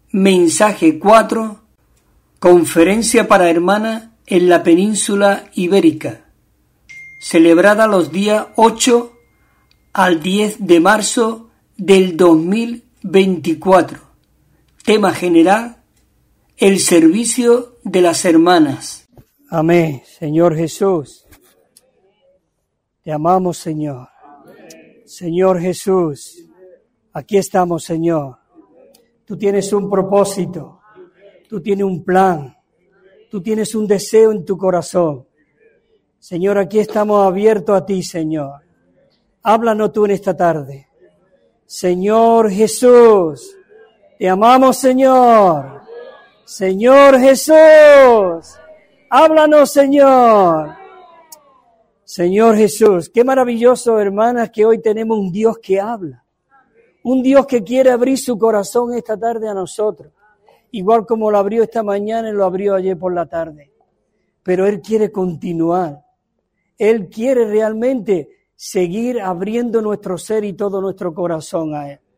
Mensaje 4. Conferencia para hermanas en la península ibérica, celebrada los días 8 al 10 de marzo del 2024. Tema general: el servicio de las hermanas. Amén. Señor Jesús, te amamos, Señor. Señor Jesús, aquí estamos, Señor. Tú tienes un propósito, tú tienes un plan, tú tienes un deseo en tu corazón. Señor, aquí estamos abiertos a ti, Señor. Háblanos tú en esta tarde. Señor Jesús, te amamos, Señor. Señor Jesús, háblanos, Señor. Señor Jesús, qué maravilloso, hermanas, que hoy tenemos un Dios que habla. Un Dios que quiere abrir su corazón esta tarde a nosotros. Igual como lo abrió esta mañana y lo abrió ayer por la tarde. Pero Él quiere continuar. Él quiere realmente seguir abriendo nuestro ser y todo nuestro corazón a Él.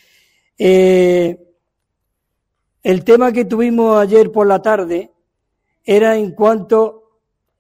El tema que tuvimos ayer por la tarde era en cuanto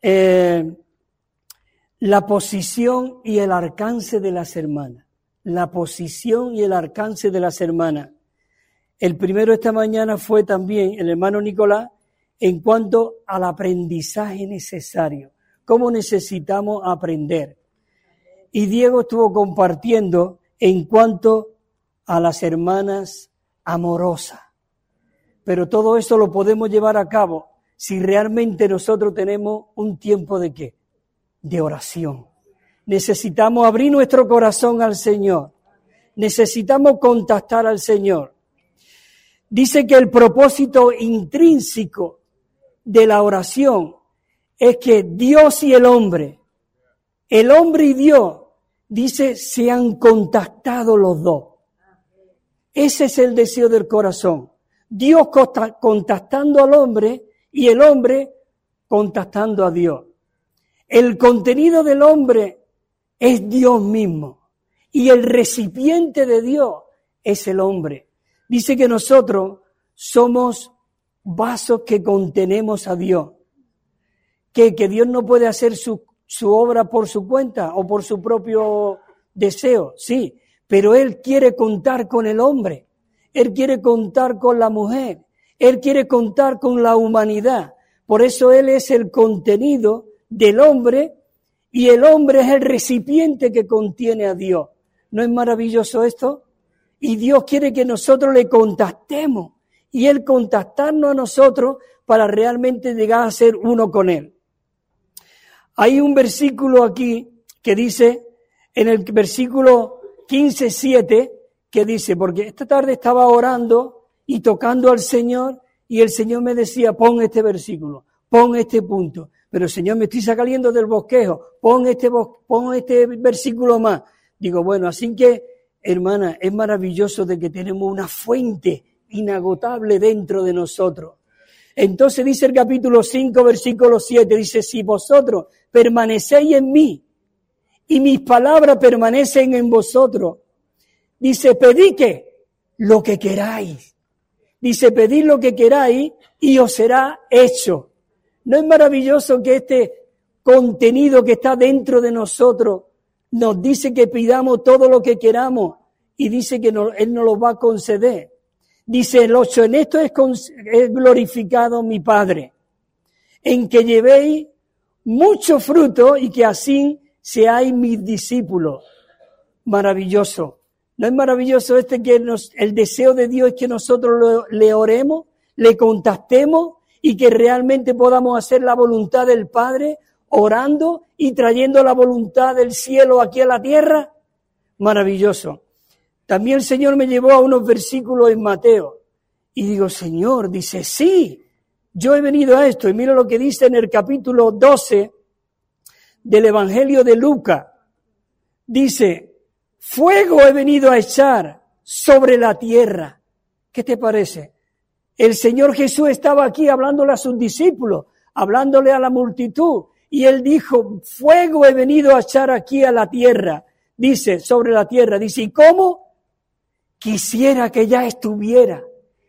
la posición y el alcance de las hermanas. La posición y el alcance de las hermanas. El primero esta mañana fue también el hermano Nicolás en cuanto al aprendizaje necesario. ¿Cómo necesitamos aprender? Y Diego estuvo compartiendo en cuanto a las hermanas amorosas. Pero todo eso lo podemos llevar a cabo si realmente nosotros tenemos un tiempo de ¿qué? De oración. Necesitamos abrir nuestro corazón al Señor. Necesitamos contactar al Señor. Dice que el propósito intrínseco de la oración es que Dios y el hombre y Dios, dice, se han contactado los dos. Ese es el deseo del corazón. Dios contactando al hombre y el hombre contactando a Dios. El contenido del hombre es Dios mismo y el recipiente de Dios es el hombre. Dice que nosotros somos vasos que contenemos a Dios. Que Dios no puede hacer su obra por su cuenta o por su propio deseo, sí, pero Él quiere contar con el hombre, Él quiere contar con la mujer, Él quiere contar con la humanidad. Por eso Él es el contenido del hombre y el hombre es el recipiente que contiene a Dios. ¿No es maravilloso esto? Y Dios quiere que nosotros le contactemos y Él contactarnos a nosotros para realmente llegar a ser uno con Él. Hay un versículo aquí que dice, en el versículo 15:7, que dice, porque esta tarde estaba orando y tocando al Señor y el Señor me decía, pon este versículo, pon este punto. Pero Señor, me estoy saliendo del bosquejo, pon este versículo más. Digo, bueno, así que, hermana, es maravilloso de que tenemos una fuente inagotable dentro de nosotros. Entonces dice el capítulo 5, versículo 7, dice, si vosotros permanecéis en mí y mis palabras permanecen en vosotros, dice, pedid ¿qué? Lo que queráis. Dice, pedid lo que queráis y os será hecho. ¿No es maravilloso que este contenido que está dentro de nosotros nos dice que pidamos todo lo que queramos y dice que Él nos lo va a conceder? Dice el 8, en esto es glorificado mi Padre, en que llevéis mucho fruto y que así seáis mis discípulos. Maravilloso. ¿No es maravilloso que el deseo de Dios es que nosotros le oremos, le contactemos y que realmente podamos hacer la voluntad del Padre, orando y trayendo la voluntad del cielo aquí a la tierra? Maravilloso. También el Señor me llevó a unos versículos en Mateo. Y digo, Señor, dice, sí, yo he venido a esto. Y mira lo que dice en el capítulo 12 del Evangelio de Lucas. Dice, fuego he venido a echar sobre la tierra. ¿Qué te parece? El Señor Jesús estaba aquí hablándole a sus discípulos, hablándole a la multitud. Y Él dijo, fuego he venido a echar aquí a la tierra. Dice, sobre la tierra. Dice, ¿y cómo? Quisiera que ya estuviera.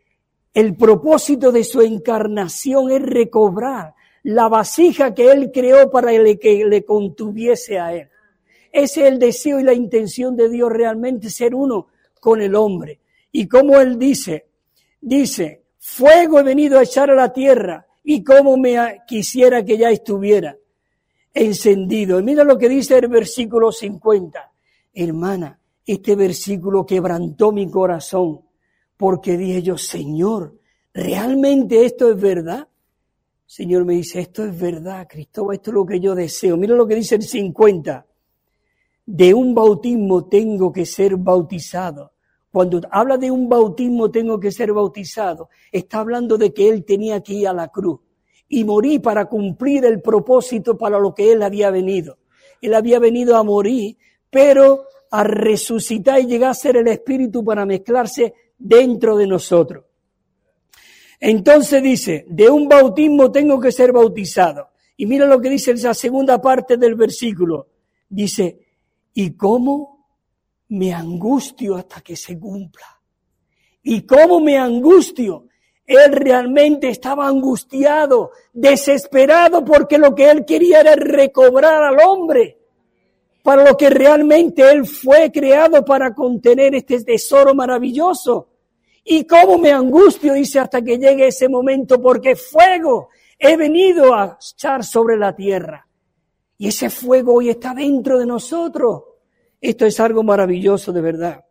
El propósito de su encarnación es recobrar la vasija que Él creó para que le contuviese a Él. Ese es el deseo y la intención de Dios realmente, ser uno con el hombre. Y como Él dice, fuego he venido a echar a la tierra y como quisiera que ya estuviera encendido. Y mira lo que dice el versículo 50. Hermana, este versículo quebrantó mi corazón porque dije yo, Señor, ¿realmente esto es verdad? Señor me dice, esto es verdad, Cristóbal, esto es lo que yo deseo. Mira lo que dice el 50. De un bautismo tengo que ser bautizado. Cuando habla de un bautismo tengo que ser bautizado, está hablando de que Él tenía que ir a la cruz y morir para cumplir el propósito para lo que Él había venido. Él había venido a morir, pero a resucitar y llegar a ser el Espíritu para mezclarse dentro de nosotros. Entonces dice, de un bautismo tengo que ser bautizado. Y mira lo que dice esa segunda parte del versículo. Dice, ¿y cómo me angustio hasta que se cumpla? ¿Y cómo me angustio? Él realmente estaba angustiado, desesperado, porque lo que él quería era recobrar al hombre, para lo que realmente él fue creado para contener este tesoro maravilloso. ¿Y cómo me angustio? Dice, hasta que llegue ese momento, porque fuego he venido a echar sobre la tierra. Y ese fuego hoy está dentro de nosotros. Esto es algo maravilloso de verdad.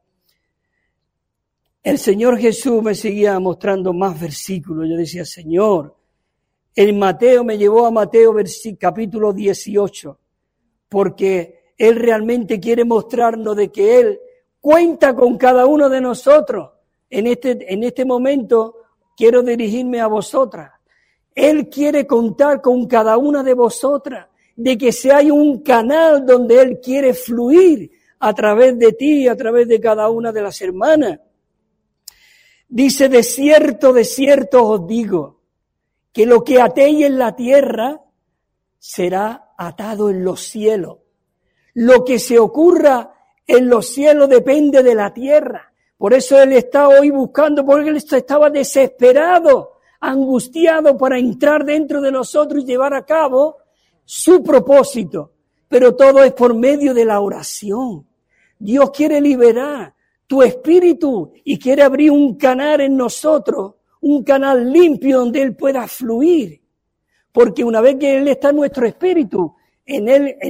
El Señor Jesús me seguía mostrando más versículos. Yo decía, Señor, el Mateo me llevó a Mateo capítulo 18, porque Él realmente quiere mostrarnos de que Él cuenta con cada uno de nosotros. En este momento quiero dirigirme a vosotras. Él quiere contar con cada una de vosotras, de que si hay un canal donde Él quiere fluir a través de ti, a través de cada una de las hermanas. Dice, de cierto os digo, que lo que atéis en la tierra será atado en los cielos. Lo que se ocurra en los cielos depende de la tierra. Por eso Él está hoy buscando, porque Él estaba desesperado, angustiado para entrar dentro de nosotros y llevar a cabo su propósito. Pero todo es por medio de la oración. Dios quiere liberar tu espíritu y quiere abrir un canal en nosotros, un canal limpio donde Él pueda fluir. Porque una vez que Él está en nuestro espíritu, en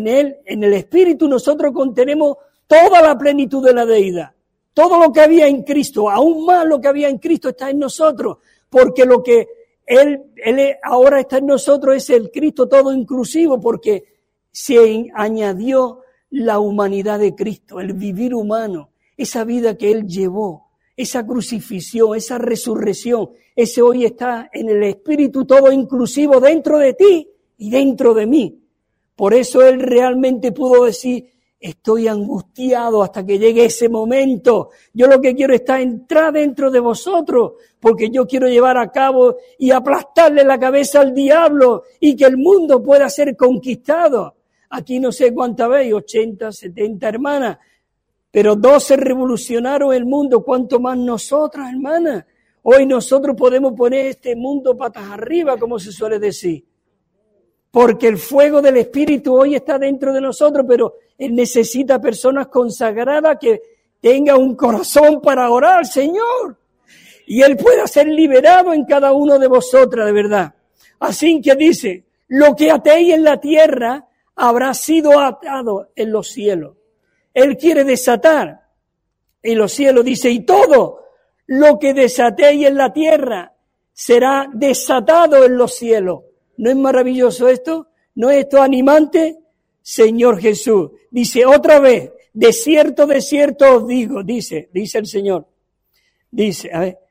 el espíritu nosotros contenemos toda la plenitud de la deidad. Todo lo que había en Cristo, aún más lo que había en Cristo está en nosotros, porque lo que Él ahora está en nosotros es el Cristo todo inclusivo, porque se añadió la humanidad de Cristo, el vivir humano, esa vida que Él llevó, esa crucifixión, esa resurrección, ese hoy está en el Espíritu todo inclusivo dentro de ti y dentro de mí. Por eso Él realmente pudo decir, estoy angustiado hasta que llegue ese momento. Yo lo que quiero es entrar dentro de vosotros, porque yo quiero llevar a cabo y aplastarle la cabeza al diablo y que el mundo pueda ser conquistado. Aquí no sé cuántas veis, 80, 70 hermanas, pero 12 revolucionaron el mundo, cuánto más nosotras, hermanas. Hoy nosotros podemos poner este mundo patas arriba, como se suele decir. Porque el fuego del Espíritu hoy está dentro de nosotros, pero Él necesita personas consagradas que tengan un corazón para orar, Señor. Y Él pueda ser liberado en cada uno de vosotras, de verdad. Así que dice, lo que atéis en la tierra habrá sido atado en los cielos. Él quiere desatar en los cielos, dice, y todo lo que desatéis en la tierra será desatado en los cielos. ¿No es maravilloso esto? ¿No es esto animante? Señor Jesús. Dice otra vez, de cierto os digo, dice el Señor. Dice, a ver,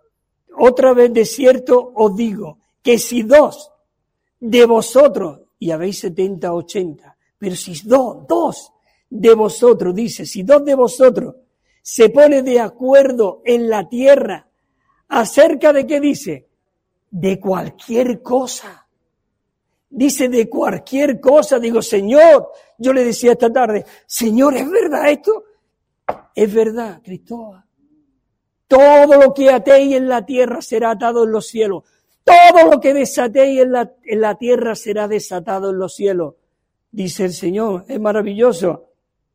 otra vez de cierto os digo, que si 2 de vosotros, y habéis 70, 80, pero si 2 de vosotros, dice, si 2 de vosotros se pone de acuerdo en la tierra, ¿acerca de qué dice? De cualquier cosa. Dice de cualquier cosa. Digo, Señor, yo le decía esta tarde, Señor, ¿es verdad esto? Es verdad, Cristóbal. Todo lo que atéis en la tierra será atado en los cielos. Todo lo que desatéis en la tierra será desatado en los cielos. Dice el Señor, es maravilloso.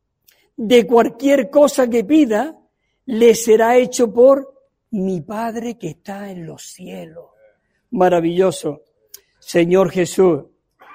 De cualquier cosa que pida, le será hecho por mi Padre que está en los cielos. Maravilloso. Señor Jesús.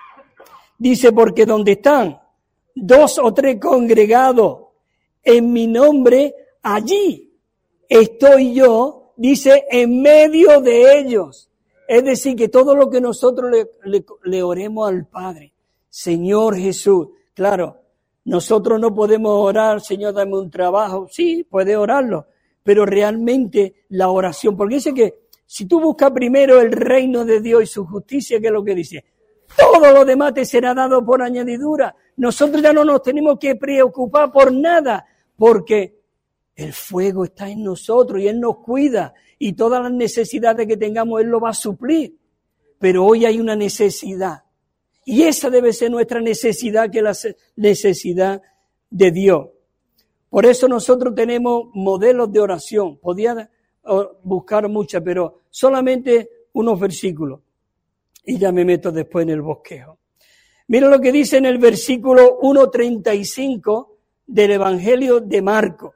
Dice, porque donde están 2 o 3 congregados en mi nombre, allí estoy yo, dice, en medio de ellos. Es decir, que todo lo que nosotros le oremos al Padre, Señor Jesús, claro, nosotros no podemos orar, Señor, dame un trabajo. Sí, puede orarlo, pero realmente la oración, porque dice que si tú buscas primero el reino de Dios y su justicia, ¿qué es lo que dice? Todo lo demás te será dado por añadidura. Nosotros ya no nos tenemos que preocupar por nada, porque el fuego está en nosotros y Él nos cuida y todas las necesidades que tengamos Él lo va a suplir. Pero hoy hay una necesidad y esa debe ser nuestra necesidad, que es la necesidad de Dios. Por eso nosotros tenemos modelos de oración. Podía buscar muchas, pero solamente unos versículos. Y ya me meto después en el bosquejo. Mira lo que dice en el versículo 1:35 del Evangelio de Marcos.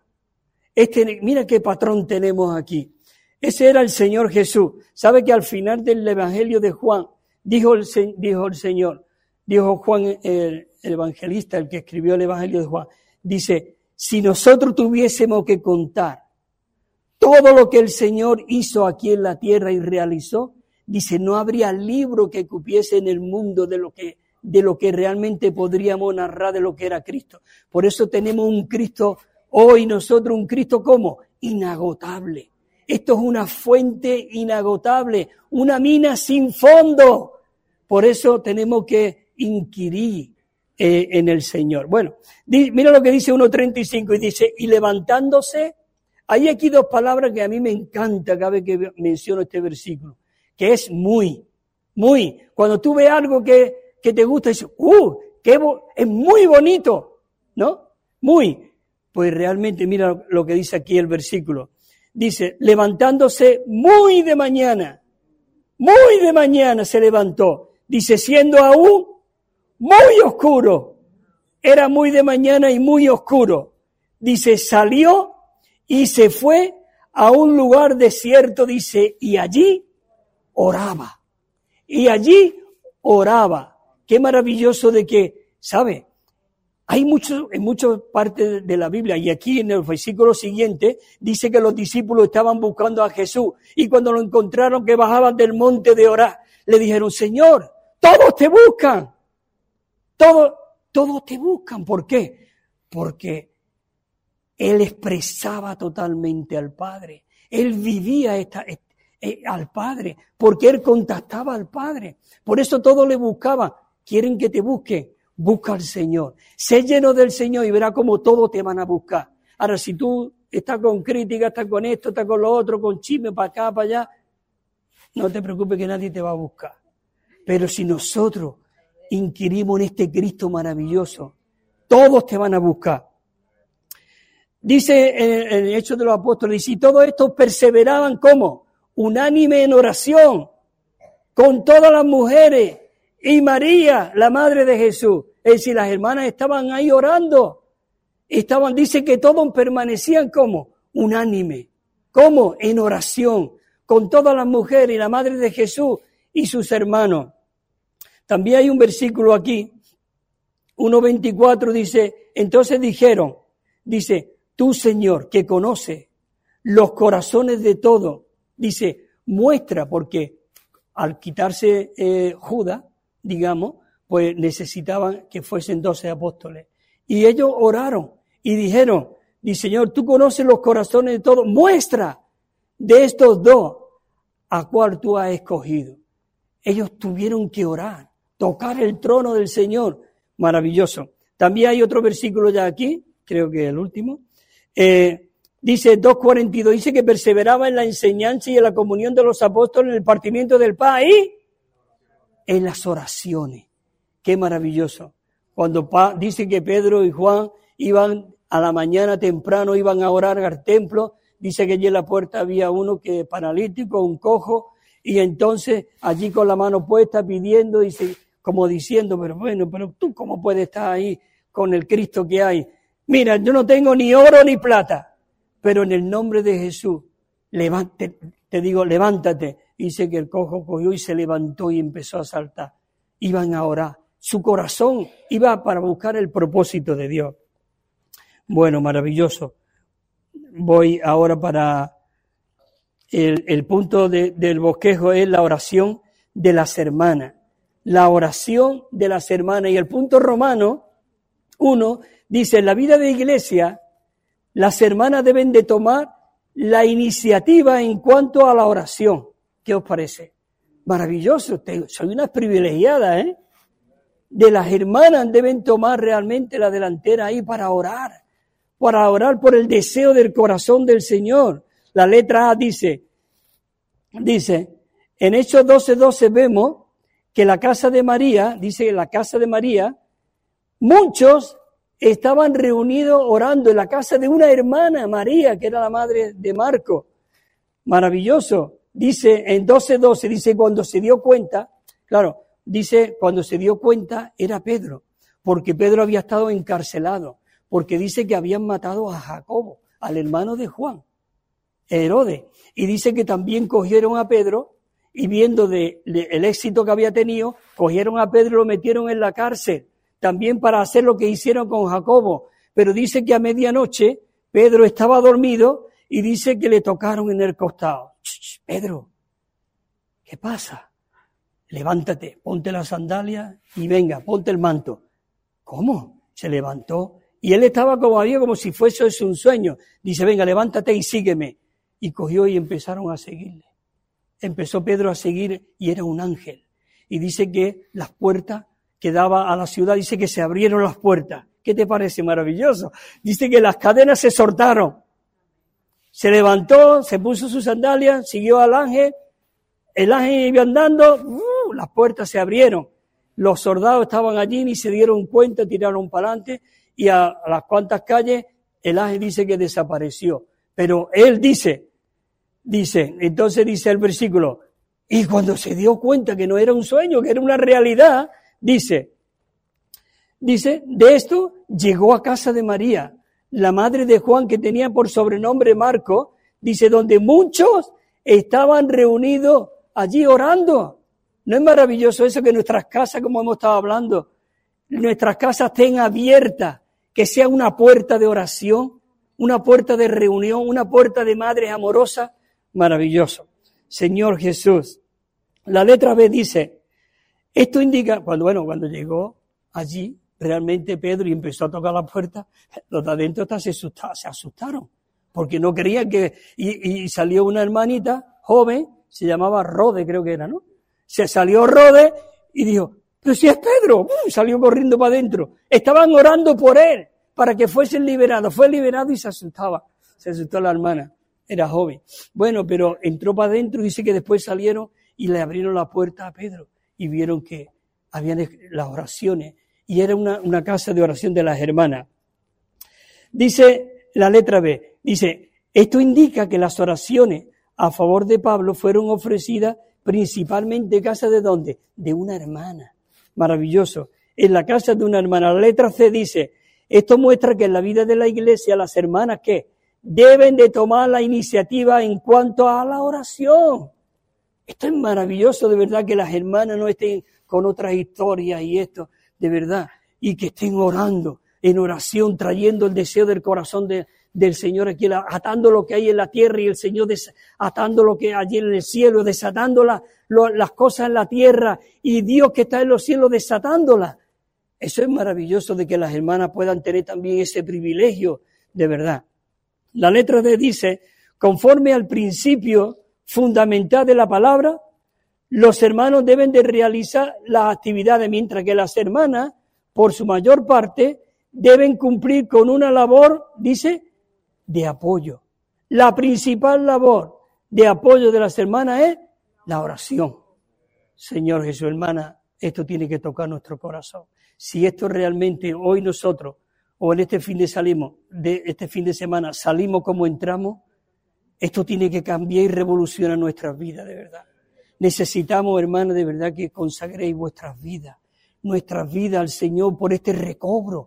Mira qué patrón tenemos aquí. Ese era el Señor Jesús. ¿Sabe que al final del Evangelio de Juan, dijo el Señor, dijo Juan el evangelista, el que escribió el Evangelio de Juan, dice, si nosotros tuviésemos que contar todo lo que el Señor hizo aquí en la tierra y realizó, dice, no habría libro que cupiese en el mundo de lo que realmente podríamos narrar de lo que era Cristo. Por eso tenemos un Cristo, hoy nosotros un Cristo ¿cómo? Inagotable. Esto es una fuente inagotable, una mina sin fondo. Por eso tenemos que inquirir en el Señor. Bueno, mira lo que dice 1:35 y dice, y levantándose, hay aquí 2 palabras que a mí me encanta cada vez que menciono este versículo, que es muy. Cuando tú ves algo que te gusta, dices, es muy bonito, ¿no? Muy. Pues realmente mira lo que dice aquí el versículo. Dice, levantándose muy de mañana se levantó. Dice, siendo aún muy oscuro. Era muy de mañana y muy oscuro. Dice, salió y se fue a un lugar desierto, dice, y allí oraba. Qué maravilloso de que, ¿sabe? Hay en muchas partes de la Biblia, y aquí en el versículo siguiente, dice que los discípulos estaban buscando a Jesús, y cuando lo encontraron que bajaban del monte de orar, le dijeron, Señor, todos te buscan. Todos te buscan. ¿Por qué? Porque Él expresaba totalmente al Padre. Él vivía al Padre, porque Él contactaba al Padre. Por eso todos le buscaban. ¿Quieren que te busquen? Busca al Señor. Sé lleno del Señor y verás cómo todos te van a buscar. Ahora, si tú estás con crítica, estás con esto, estás con lo otro, con chisme para acá, para allá, no te preocupes que nadie te va a buscar. Pero si nosotros inquirimos en este Cristo maravilloso, todos te van a buscar. Dice en el Hechos de los Apóstoles, y todos estos perseveraban ¿cómo? Unánime en oración, con todas las mujeres, y María, la madre de Jesús. Es decir, las hermanas estaban ahí orando. Dice que todos permanecían como unánime. ¿Cómo? En oración, con todas las mujeres y la madre de Jesús y sus hermanos. También hay un versículo aquí, 1:24, dice, entonces dijeron, dice, tú Señor, que conoces los corazones de todos, dice, muestra, porque al quitarse Judas, digamos, pues necesitaban que fuesen 12 apóstoles. Y ellos oraron y dijeron, dice, Señor, tú conoces los corazones de todos, muestra de estos 2 a cuál tú has escogido. Ellos tuvieron que orar, tocar el trono del Señor. Maravilloso. También hay otro versículo ya aquí, creo que el último. Dice 2:42, dice que perseveraba en la enseñanza y en la comunión de los apóstoles, en el partimiento del pan y en las oraciones. Qué maravilloso. Cuando dice que Pedro y Juan iban a la mañana temprano, iban a orar al templo, dice que allí en la puerta había uno que paralítico, un cojo, y entonces allí con la mano puesta pidiendo, dice, como diciendo, pero bueno, pero tú cómo puedes estar ahí con el Cristo que hay. Mira, yo no tengo ni oro ni plata, pero en el nombre de Jesús, levántate. Dice que el cojo cogió y se levantó y empezó a saltar. Iban a orar. Su corazón iba para buscar el propósito de Dios. Bueno, maravilloso. Voy ahora para el punto del bosquejo, es la oración de las hermanas. La oración de las hermanas. Y el punto romano 1 dice, en la vida de iglesia, las hermanas deben de tomar la iniciativa en cuanto a la oración. ¿Qué os parece? Maravilloso, soy unas privilegiadas, ¿eh? De las hermanas deben tomar realmente la delantera ahí para orar por el deseo del corazón del Señor. La letra A dice, en Hechos 12:12 vemos que la casa de María, muchos estaban reunidos orando en la casa de una hermana, María, que era la madre de Marco. Maravilloso. Dice en 12:12, dice cuando se dio cuenta, claro, dice cuando se dio cuenta era Pedro, porque Pedro había estado encarcelado, porque dice que habían matado a Jacobo, al hermano de Juan, Herodes, y dice que también cogieron a Pedro y viendo el éxito que había tenido, cogieron a Pedro y lo metieron en la cárcel, también para hacer lo que hicieron con Jacobo, pero dice que a medianoche Pedro estaba dormido y dice que le tocaron en el costado. Pedro, ¿qué pasa? Levántate, ponte las sandalias y venga, ponte el manto. ¿Cómo? Se levantó y él estaba como si fuese un sueño. Dice, venga, levántate y sígueme. Y cogió y empezaron a seguirle. Empezó Pedro a seguir y era un ángel. Y dice que las puertas que daba a la ciudad, dice que se abrieron las puertas. ¿Qué te parece? Maravilloso. Dice que las cadenas se soltaron. Se levantó, se puso sus sandalias, siguió al ángel, el ángel iba andando, las puertas se abrieron. Los soldados estaban allí, ni se dieron cuenta, tiraron para adelante y a las cuantas calles el ángel dice que desapareció. Pero él dice, entonces dice el versículo, y cuando se dio cuenta que no era un sueño, que era una realidad, dice, de esto llegó a casa de María, la madre de Juan, que tenía por sobrenombre Marco, dice, donde muchos estaban reunidos allí orando. ¿No es maravilloso eso que nuestras casas, como hemos estado hablando, nuestras casas estén abiertas, que sea una puerta de oración, una puerta de reunión, una puerta de madres amorosas? Maravilloso. Señor Jesús. La letra B dice, esto indica, cuando llegó allí, realmente Pedro y empezó a tocar la puerta, los de adentro hasta se asustaron, porque no creían que, y salió una hermanita joven, se llamaba Rode, creo que era, ¿no? Se salió Rode y dijo, pero si es Pedro, salió corriendo para adentro. Estaban orando por él, para que fuesen liberados. Fue liberado y se asustó la hermana, era joven. Bueno, pero entró para adentro y dice que después salieron y le abrieron la puerta a Pedro y vieron que habían las oraciones, y era una casa de oración de las hermanas. Dice la letra B, dice, esto indica que las oraciones a favor de Pablo fueron ofrecidas principalmente en casa de ¿dónde? De una hermana. Maravilloso. En la casa de una hermana. La letra C dice, esto muestra que en la vida de la iglesia las hermanas ¿qué? Deben de tomar la iniciativa en cuanto a la oración. Esto es maravilloso, de verdad, que las hermanas no estén con otras historias y esto, de verdad, y que estén orando en oración, trayendo el deseo del corazón del Señor aquí, atando lo que hay en la tierra y el Señor atando lo que hay allí en el cielo, desatando las cosas en la tierra y Dios que está en los cielos desatándolas. Eso es maravilloso, de que las hermanas puedan tener también ese privilegio, de verdad. La letra D dice, conforme al principio fundamental de la palabra, los hermanos deben de realizar las actividades, mientras que las hermanas, por su mayor parte, deben cumplir con una labor, dice, de apoyo. La principal labor de apoyo de las hermanas es la oración. Señor Jesús, hermana, esto tiene que tocar nuestro corazón. Si esto realmente hoy nosotros, o en este fin de semana, salimos como entramos, Esto tiene que cambiar y revolucionar nuestras vidas, de verdad. Necesitamos, hermanos, de verdad que consagréis vuestras vidas al Señor por este recobro.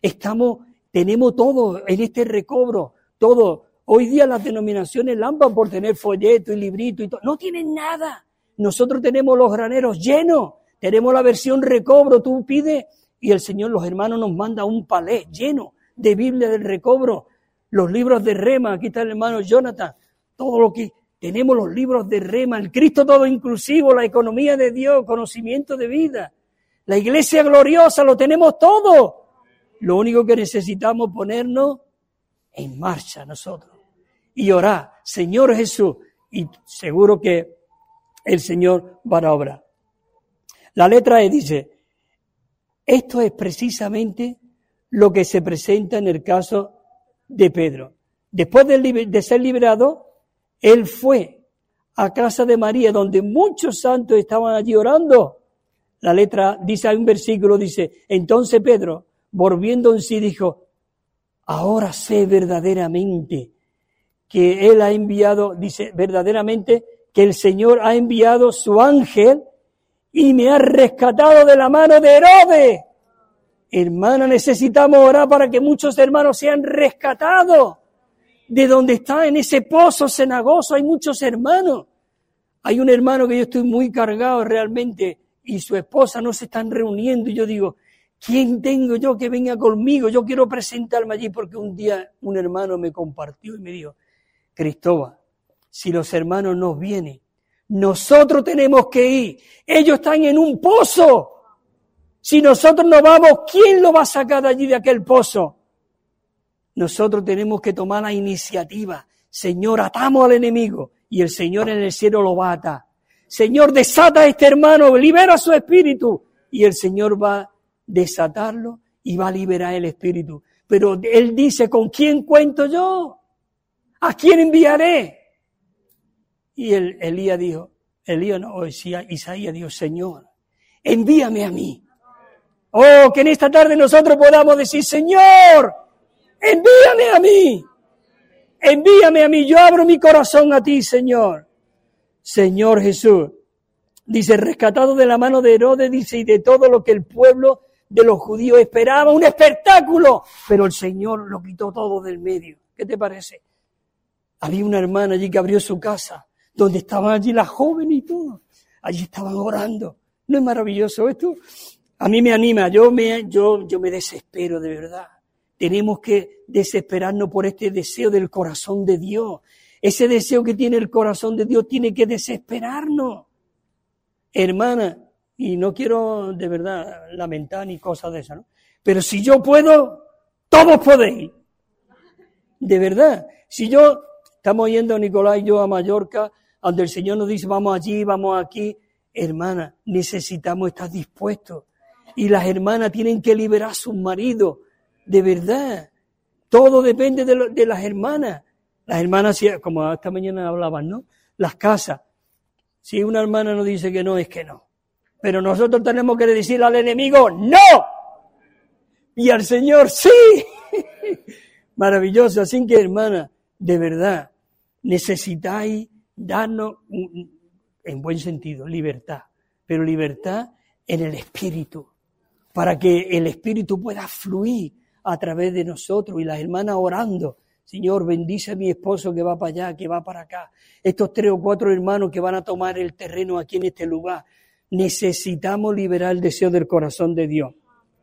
Tenemos todo en este recobro, todo. Hoy día las denominaciones lampan por tener folleto y librito y todo. No tienen nada. Nosotros tenemos los graneros llenos. Tenemos la versión recobro. Tú pides y el Señor, los hermanos, nos manda un palé lleno de Biblia del recobro. Los libros de Rema. Aquí está el hermano Jonathan. Todo lo que tenemos, los libros de Rema. El Cristo todo inclusivo. La economía de Dios. Conocimiento de vida. La iglesia gloriosa. Lo tenemos todo. Lo único que necesitamos es ponernos en marcha nosotros y orar, Señor Jesús, y seguro que el Señor va a obrar. La letra E dice, esto es precisamente lo que se presenta en el caso de Pedro. Después de ser liberado, él fue a casa de María, donde muchos santos estaban allí orando. La letra dice, hay un versículo, dice, entonces Pedro, volviendo en sí, dijo, ahora sé verdaderamente que Él ha enviado, dice verdaderamente que el Señor ha enviado su ángel y me ha rescatado de la mano de Herodes. Hermana, necesitamos orar para que muchos hermanos sean rescatados de donde está en ese pozo cenagoso. Hay muchos hermanos. Hay un hermano que yo estoy muy cargado realmente y su esposa no se están reuniendo y yo digo, ¿quién tengo yo que venga conmigo? Yo quiero presentarme allí porque un día un hermano me compartió y me dijo, Cristóbal, si los hermanos no vienen, nosotros tenemos que ir. Ellos están en un pozo. Si nosotros no vamos, ¿quién lo va a sacar de allí de aquel pozo? Nosotros tenemos que tomar la iniciativa. Señor, atamos al enemigo y el Señor en el cielo lo va a atar. Señor, desata a este hermano, libera su espíritu y el Señor va a desatarlo y va a liberar el espíritu. Pero él dice, ¿con quién cuento yo? ¿A quién enviaré? Y Isaías dijo, Señor, envíame a mí. Oh, que en esta tarde nosotros podamos decir, Señor, envíame a mí. Envíame a mí, yo abro mi corazón a ti, Señor. Señor Jesús, dice, rescatado de la mano de Herodes, dice, y de todo lo que el pueblo de los judíos esperaba, un espectáculo, pero el Señor lo quitó todo del medio. ¿Qué te parece? Había una hermana allí que abrió su casa, donde estaban allí las jóvenes y todo. Allí estaban orando. ¿No es maravilloso esto? A mí me anima, yo me desespero de verdad. Tenemos que desesperarnos por este deseo del corazón de Dios. Ese deseo que tiene el corazón de Dios tiene que desesperarnos. Hermana, y no quiero de verdad lamentar ni cosas de esas, ¿no? Pero si yo puedo, todos podéis. De verdad. Si estamos yendo Nicolás y yo a Mallorca, donde el Señor nos dice, vamos allí, vamos aquí. Hermana, necesitamos estar dispuestos. Y las hermanas tienen que liberar a sus maridos. De verdad. Todo depende de las hermanas. Las hermanas, como esta mañana hablaban, ¿no? Las casas. Si una hermana nos dice que no, es que no. Pero nosotros tenemos que decirle al enemigo, ¡no! Y al Señor, ¡sí! Maravilloso. Así que, hermana, de verdad, necesitáis darnos, en buen sentido, libertad. Pero libertad en el Espíritu. Para que el Espíritu pueda fluir a través de nosotros. Y las hermanas orando. Señor, bendice a mi esposo que va para allá, que va para acá. Estos 3 o 4 hermanos que van a tomar el terreno aquí en este lugar. Necesitamos liberar el deseo del corazón de Dios.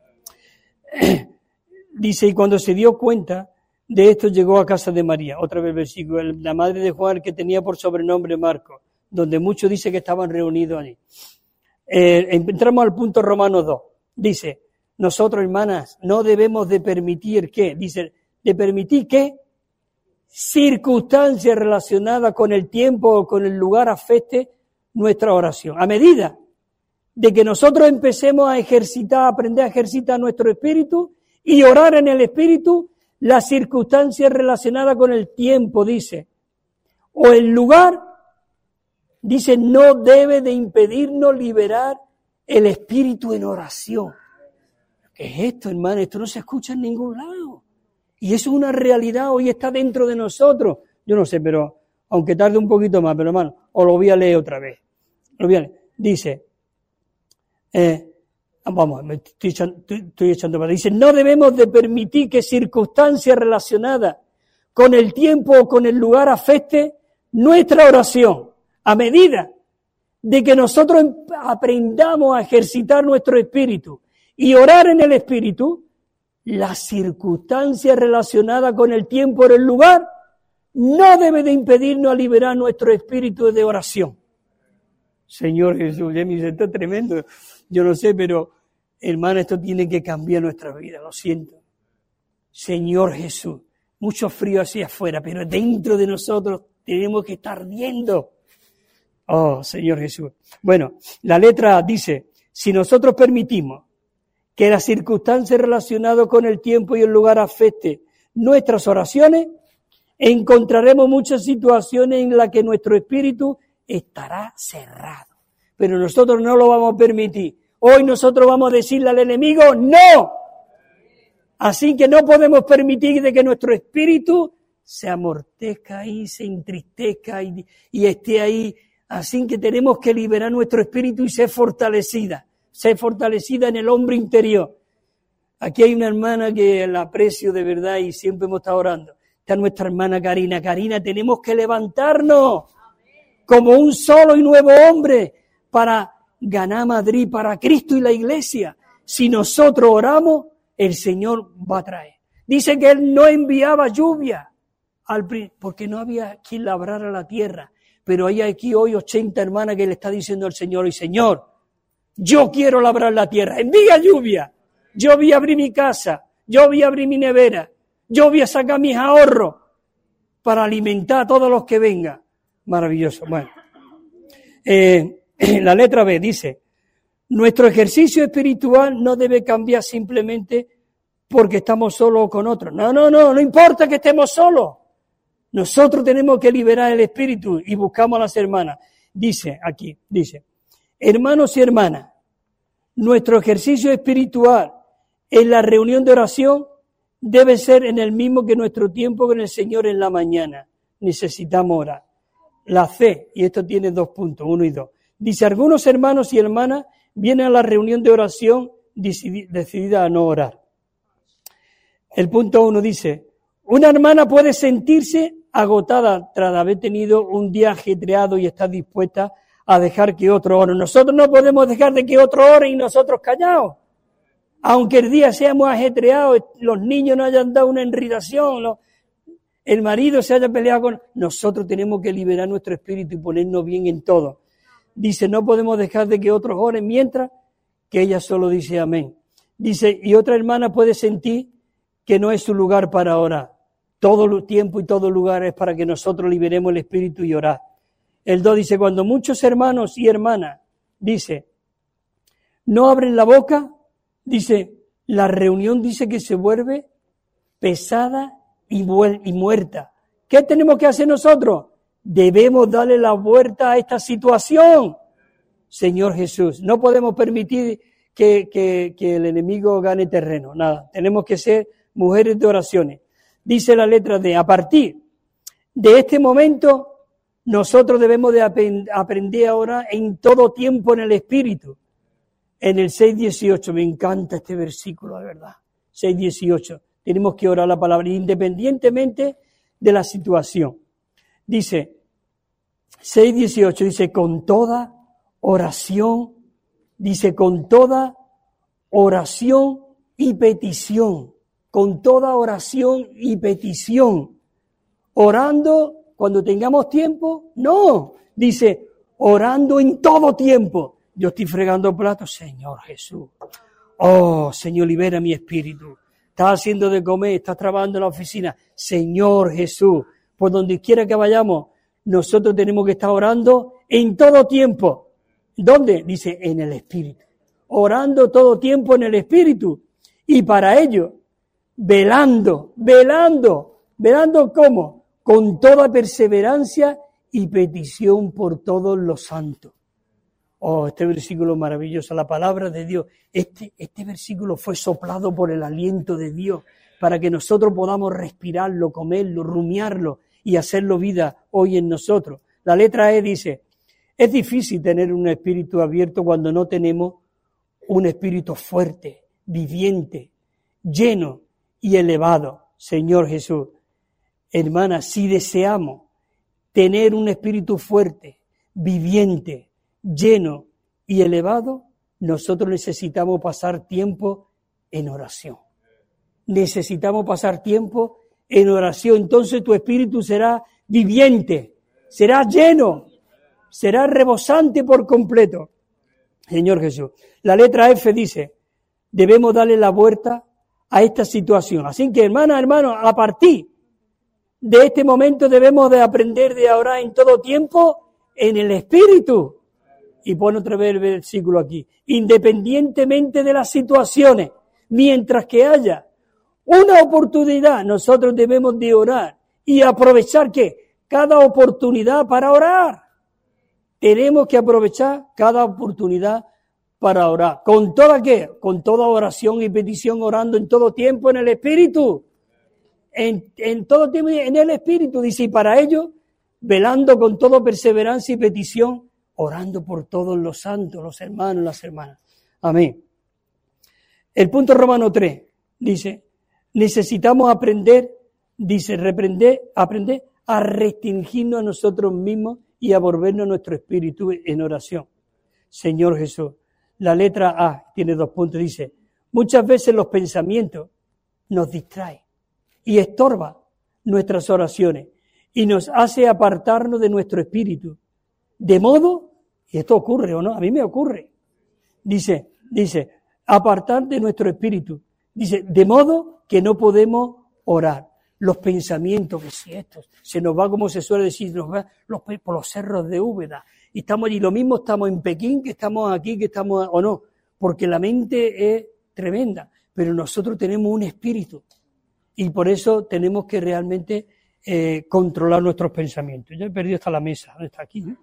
Dice, y cuando se dio cuenta de esto, llegó a casa de María. Otra vez el versículo, la madre de Juan, que tenía por sobrenombre Marcos, donde muchos dicen que estaban reunidos allí. Entramos al punto Romanos 2. Dice, nosotros, hermanas, no debemos de permitir que, dice, de permitir que circunstancias relacionadas con el tiempo o con el lugar afecte nuestra oración. A medida de que nosotros empecemos a aprender a ejercitar nuestro espíritu y orar en el espíritu, las circunstancias relacionadas con el tiempo, dice, o el lugar, dice, no debe de impedirnos liberar el espíritu en oración. ¿Qué es esto, hermano? Esto no se escucha en ningún lado. Y eso es una realidad, hoy está dentro de nosotros. Yo no sé, pero aunque tarde un poquito más, pero hermano, os lo voy a leer otra vez. Dice, estoy echando para. Dice, no debemos de permitir que circunstancias relacionadas con el tiempo o con el lugar afecte nuestra oración. A medida de que nosotros aprendamos a ejercitar nuestro espíritu y orar en el espíritu, las circunstancias relacionadas con el tiempo o el lugar no debe de impedirnos a liberar nuestro espíritu de oración. Señor Jesús, ya me dice, esto es tremendo. Yo no sé, pero hermano, esto tiene que cambiar nuestra vida, lo siento. Señor Jesús, mucho frío hacia afuera, pero dentro de nosotros tenemos que estar ardiendo. Oh, Señor Jesús. Bueno, la letra dice, si nosotros permitimos que las circunstancias relacionadas con el tiempo y el lugar afecten nuestras oraciones, encontraremos muchas situaciones en las que nuestro espíritu estará cerrado. Pero nosotros no lo vamos a permitir. Hoy nosotros vamos a decirle al enemigo, ¡no! Así que no podemos permitir de que nuestro espíritu se amortezca y se entristezca y esté ahí. Así que tenemos que liberar nuestro espíritu y ser fortalecida en el hombre interior. Aquí hay una hermana que la aprecio de verdad y siempre hemos estado orando. Está nuestra hermana Karina. Karina, tenemos que levantarnos como un solo y nuevo hombre para ganar Madrid, para Cristo y la iglesia. Si nosotros oramos, el Señor va a traer. Dice que Él no enviaba lluvia porque no había quien labrara la tierra. Pero hay aquí hoy 80 hermanas que le está diciendo al Señor, y Señor, yo quiero labrar la tierra, envía lluvia. Yo voy a abrir mi casa, yo voy a abrir mi nevera, yo voy a sacar mis ahorros para alimentar a todos los que vengan. Maravilloso. Bueno, la letra B dice, nuestro ejercicio espiritual no debe cambiar simplemente porque estamos solos con otros. No importa que estemos solos. Nosotros tenemos que liberar el espíritu y buscamos a las hermanas. Dice, hermanos y hermanas, nuestro ejercicio espiritual en la reunión de oración debe ser en el mismo que nuestro tiempo con el Señor en la mañana. Necesitamos orar. La C, y esto tiene 2 puntos, 1 y 2. Dice, algunos hermanos y hermanas vienen a la reunión de oración decidida a no orar. El punto 1 dice, una hermana puede sentirse agotada tras haber tenido un día ajetreado y está dispuesta a dejar que otro ore. Nosotros no podemos dejar de que otro ore y nosotros callados. Aunque el día seamos ajetreados, los niños no hayan dado una irritación, el marido se haya peleado con... Nosotros tenemos que liberar nuestro espíritu y ponernos bien en todo. Dice, no podemos dejar de que otros oren mientras que ella solo dice amén. Dice, y otra hermana puede sentir que no es su lugar para orar. Todo el tiempo y todo lugar es para que nosotros liberemos el espíritu y orar. El 2 dice, cuando muchos hermanos y hermanas, dice, no abren la boca, dice, la reunión dice que se vuelve pesada y muerta. ¿Qué tenemos que hacer nosotros? Debemos darle la vuelta a esta situación. Señor Jesús, no podemos permitir que el enemigo gane terreno. Nada, tenemos que ser mujeres de oraciones. Dice la letra D, a partir de este momento, nosotros debemos de aprender ahora en todo tiempo en el Espíritu. En el 6:18, me encanta este versículo, de verdad. 6:18, tenemos que orar la palabra independientemente de la situación. Dice, 6:18, dice, con toda oración y petición. Con toda oración y petición. Orando cuando tengamos tiempo, no. Dice, orando en todo tiempo. Yo estoy fregando platos, Señor Jesús. Oh, Señor, libera mi espíritu. Estás haciendo de comer, estás trabajando en la oficina. Señor Jesús, por donde quiera que vayamos, nosotros tenemos que estar orando en todo tiempo. ¿Dónde? Dice, en el Espíritu. Orando todo tiempo en el Espíritu. Y para ello, velando ¿cómo? Con toda perseverancia y petición por todos los santos. Oh, este versículo maravilloso, la palabra de Dios. Este versículo fue soplado por el aliento de Dios para que nosotros podamos respirarlo, comerlo, rumiarlo y hacerlo vida hoy en nosotros. La letra E dice, es difícil tener un espíritu abierto cuando no tenemos un espíritu fuerte, viviente, lleno y elevado. Señor Jesús, hermana, si deseamos tener un espíritu fuerte, viviente, lleno y elevado, nosotros necesitamos pasar tiempo en oración. Necesitamos pasar tiempo en oración. Entonces tu espíritu será viviente, será lleno, será rebosante por completo. Señor Jesús. La letra F dice, debemos darle la vuelta a esta situación. Así que, hermanas, hermanos, a partir de este momento debemos de aprender de orar en todo tiempo en el Espíritu. Y pone otra vez el versículo aquí. Independientemente de las situaciones, mientras que haya una oportunidad, nosotros debemos de orar y aprovechar que cada oportunidad para orar. Tenemos que aprovechar cada oportunidad para orar. ¿Con toda qué? Con toda oración y petición, orando en todo tiempo en el Espíritu. En todo tiempo en el Espíritu. Dice, y para ello, velando con toda perseverancia y petición, orando por todos los santos, los hermanos, las hermanas. Amén. El punto Romano 3 dice, necesitamos aprender a restringirnos a nosotros mismos y a volvernos nuestro espíritu en oración. Señor Jesús, la letra A tiene 2 puntos, dice, muchas veces los pensamientos nos distraen y estorban nuestras oraciones y nos hace apartarnos de nuestro espíritu. De modo, y esto ocurre o no, a mí me ocurre, dice, apartar de nuestro espíritu, dice, de modo que no podemos orar. Los pensamientos, que si esto se nos va, como se suele decir, nos va por los cerros de Úbeda. Y lo mismo estamos en Pekín, que estamos aquí, que estamos, o no, porque la mente es tremenda, pero nosotros tenemos un espíritu y por eso tenemos que realmente controlar nuestros pensamientos. Yo he perdido hasta la mesa, ¿dónde está? Aquí, ¿no?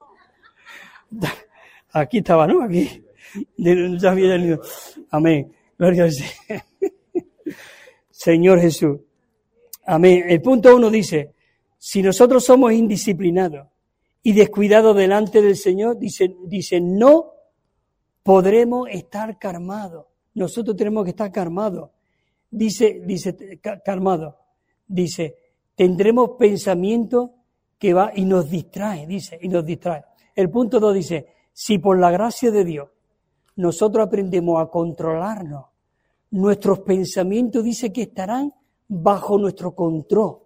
Aquí estaba, ¿no? Aquí. Ya había ido. Amén. Gloria al Señor. Señor Jesús. Amén. El punto 1 dice, si nosotros somos indisciplinados y descuidados delante del Señor, dice, no podremos estar calmados. Nosotros tenemos que estar calmados. Dice, calmados. Dice, tendremos pensamientos que va y nos distrae, y nos distrae. El punto 2 dice, si por la gracia de Dios nosotros aprendemos a controlarnos, nuestros pensamientos dice que estarán bajo nuestro control.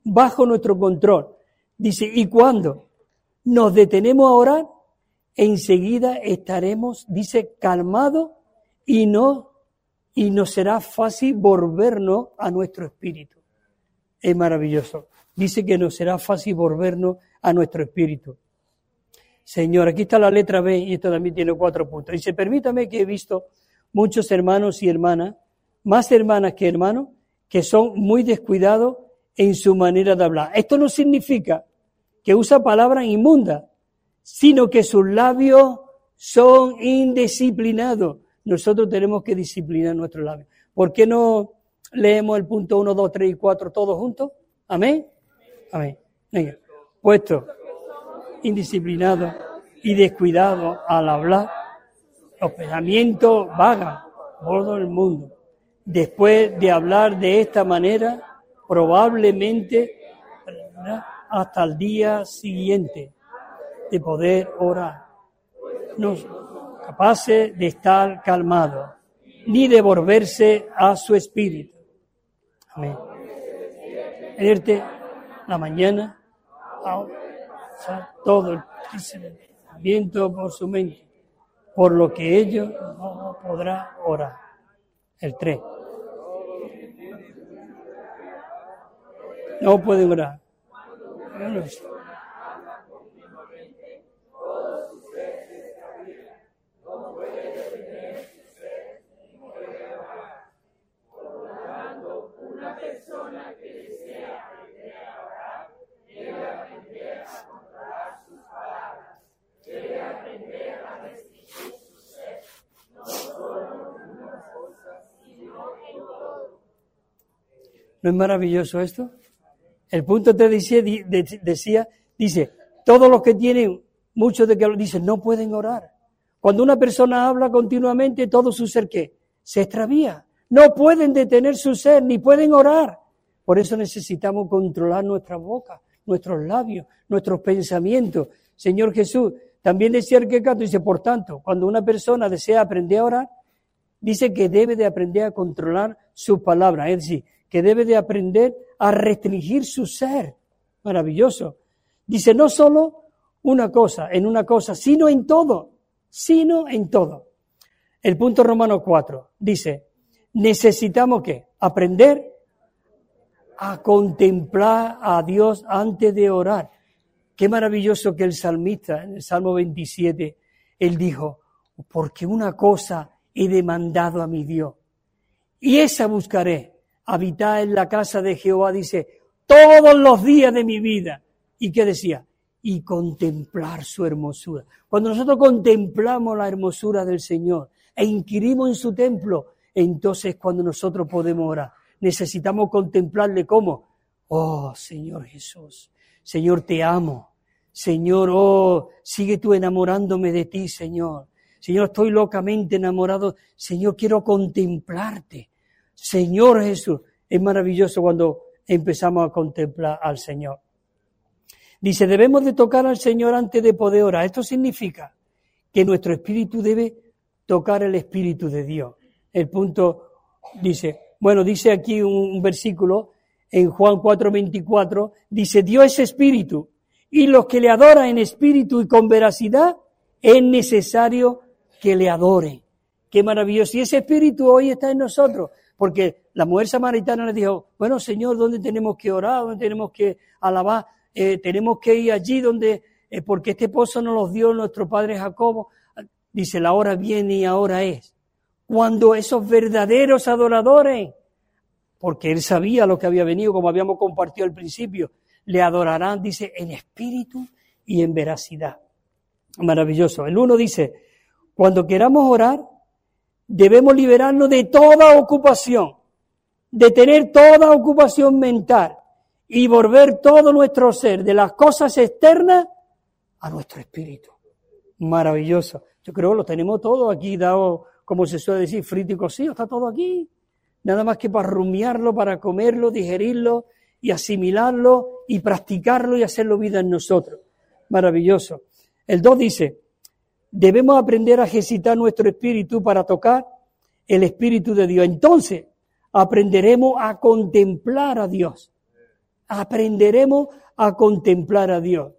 Dice, y cuando nos detenemos a orar, enseguida estaremos, dice, calmados y nos será fácil volvernos a nuestro espíritu. Es maravilloso. Dice que nos será fácil volvernos a nuestro espíritu. Señor, aquí está la letra B y esto también tiene 4 puntos. Dice, permítame que he visto muchos hermanos y hermanas, más hermanas que hermanos, que son muy descuidados en su manera de hablar. Esto no significa que usa palabras inmundas, sino que sus labios son indisciplinados. Nosotros tenemos que disciplinar nuestros labios. ¿Por qué no leemos el punto 1, 2, 3 y 4 todos juntos? Amén. Amén. Venga. Puesto, indisciplinados y descuidados al hablar, los pensamientos vagan por todo el mundo. Después de hablar de esta manera, probablemente hasta el día siguiente de poder orar. No son capaces de estar calmados, ni de volverse a su espíritu. Amén. Verte la mañana, todo el viento por su mente, por lo que ellos no podrán orar. El 3. No pueden orar. ¿No es maravilloso esto? El punto 3 dice, todos los que tienen mucho de que hablar, dice, no pueden orar. Cuando una persona habla continuamente, todo su ser, ¿qué? Se extravía. No pueden detener su ser, ni pueden orar. Por eso necesitamos controlar nuestras bocas, nuestros labios, nuestros pensamientos. Señor Jesús, también decía el Quecato, dice, por tanto, cuando una persona desea aprender a orar, dice que debe de aprender a controlar sus palabras, es decir, que debe de aprender a restringir su ser. Maravilloso. Dice, no solo en una cosa, sino en todo. El punto Romanos 4 dice, necesitamos ¿qué? Aprender a contemplar a Dios antes de orar. Qué maravilloso que el salmista, en el Salmo 27, él dijo, porque una cosa he demandado a mi Dios, y esa buscaré, habitar en la casa de Jehová, dice, todos los días de mi vida. ¿Y qué decía? Y contemplar su hermosura. Cuando nosotros contemplamos la hermosura del Señor e inquirimos en su templo, entonces cuando nosotros podemos orar. Necesitamos contemplarle ¿cómo? Oh, Señor Jesús, Señor, te amo. Señor, oh, sigue tú enamorándome de ti, Señor. Señor, estoy locamente enamorado. Señor, quiero contemplarte. Señor Jesús, es maravilloso cuando empezamos a contemplar al Señor. Dice, debemos de tocar al Señor antes de poder orar. Esto significa que nuestro espíritu debe tocar el Espíritu de Dios. El punto dice aquí un versículo en Juan 4:24, dice, Dios es espíritu y los que le adoran en espíritu y con veracidad es necesario que le adoren. Qué maravilloso. Y ese espíritu hoy está en nosotros, porque la mujer samaritana le dijo, bueno, Señor, ¿dónde tenemos que orar? ¿Dónde tenemos que alabar? Tenemos que ir allí donde, porque este pozo nos lo dio nuestro padre Jacobo. Dice, la hora viene y ahora es. Cuando esos verdaderos adoradores, porque él sabía lo que había venido, como habíamos compartido al principio, le adorarán, dice, en espíritu y en veracidad. Maravilloso. El 1 dice, cuando queramos orar, debemos liberarnos de toda ocupación, de tener toda ocupación mental y volver todo nuestro ser de las cosas externas a nuestro espíritu. Maravilloso. Yo creo que lo tenemos todo aquí dado, como se suele decir, frito y cocido, está todo aquí. Nada más que para rumiarlo, para comerlo, digerirlo y asimilarlo y practicarlo y hacerlo vida en nosotros. Maravilloso. El 2 dice, debemos aprender a ejercitar nuestro espíritu para tocar el Espíritu de Dios. Entonces, aprenderemos a contemplar a Dios. Aprenderemos a contemplar a Dios.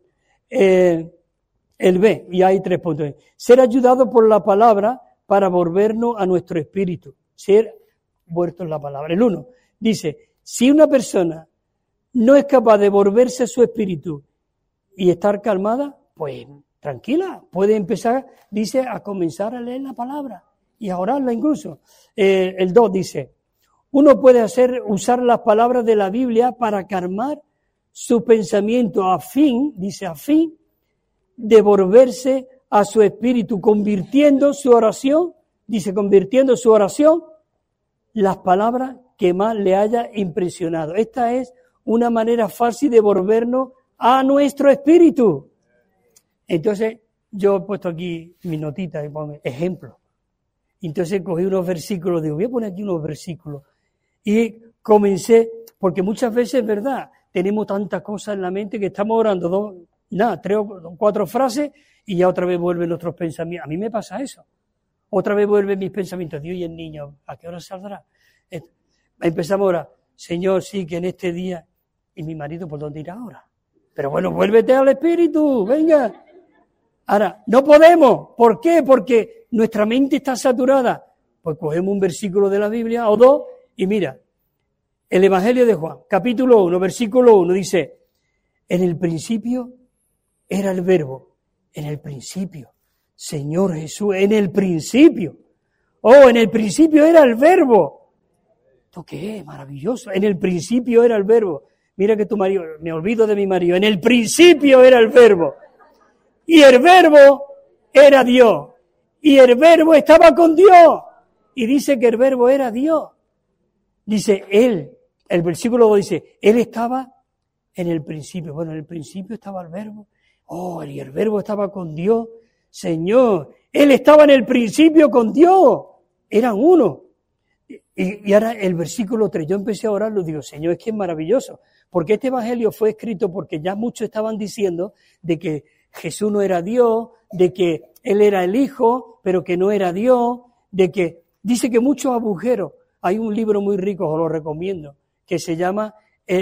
El B, y hay 3 puntos. Ser ayudado por la palabra para volvernos a nuestro espíritu. Ser vuelto en la palabra. El 1 dice, si una persona no es capaz de volverse a su espíritu y estar calmada, pues tranquila, puede empezar, dice, a comenzar a leer la palabra y a orarla incluso. El 2 dice, uno puede usar las palabras de la Biblia para calmar su pensamiento a fin de volverse a su espíritu, convirtiendo su oración las palabras que más le haya impresionado. Esta es una manera fácil de volvernos a nuestro espíritu. Entonces, yo he puesto aquí mi notita y pongo ejemplo. Entonces cogí unos versículos, digo, voy a poner aquí unos versículos. Y comencé, porque muchas veces es verdad, tenemos tantas cosas en la mente que estamos orando 3 o 4 frases y ya otra vez vuelven nuestros pensamientos. A mí me pasa eso. Otra vez vuelven mis pensamientos. Dios, y el niño, ¿a qué hora saldrá? Empezamos a orar. Señor, sí, que en este día... ¿Y mi marido por dónde irá ahora? Pero bueno, vuélvete al Espíritu, venga. Ahora, no podemos. ¿Por qué? Porque nuestra mente está saturada. Pues cogemos un versículo de la Biblia o 2 y mira, el Evangelio de Juan, capítulo 1, versículo 1, dice, en el principio era el Verbo, en el principio, Señor Jesús, en el principio. Oh, en el principio era el Verbo. ¿Esto qué es? Maravilloso. En el principio era el Verbo. Mira que tu marido, me olvido de mi marido, en el principio era el Verbo. Y el Verbo era Dios. Y el Verbo estaba con Dios. Y dice que el Verbo era Dios. Dice, Él, el versículo 2 dice, Él estaba en el principio. Bueno, en el principio estaba el Verbo. Oh, y el Verbo estaba con Dios. Señor, Él estaba en el principio con Dios. Eran uno. Y ahora el versículo 3, yo empecé a orarlo, digo, Señor, es que es maravilloso. Porque este evangelio fue escrito porque ya muchos estaban diciendo de que Jesús no era Dios, de que Él era el Hijo, pero que no era Dios, de que dice que muchos agujeros. Hay un libro muy rico, os lo recomiendo, que se llama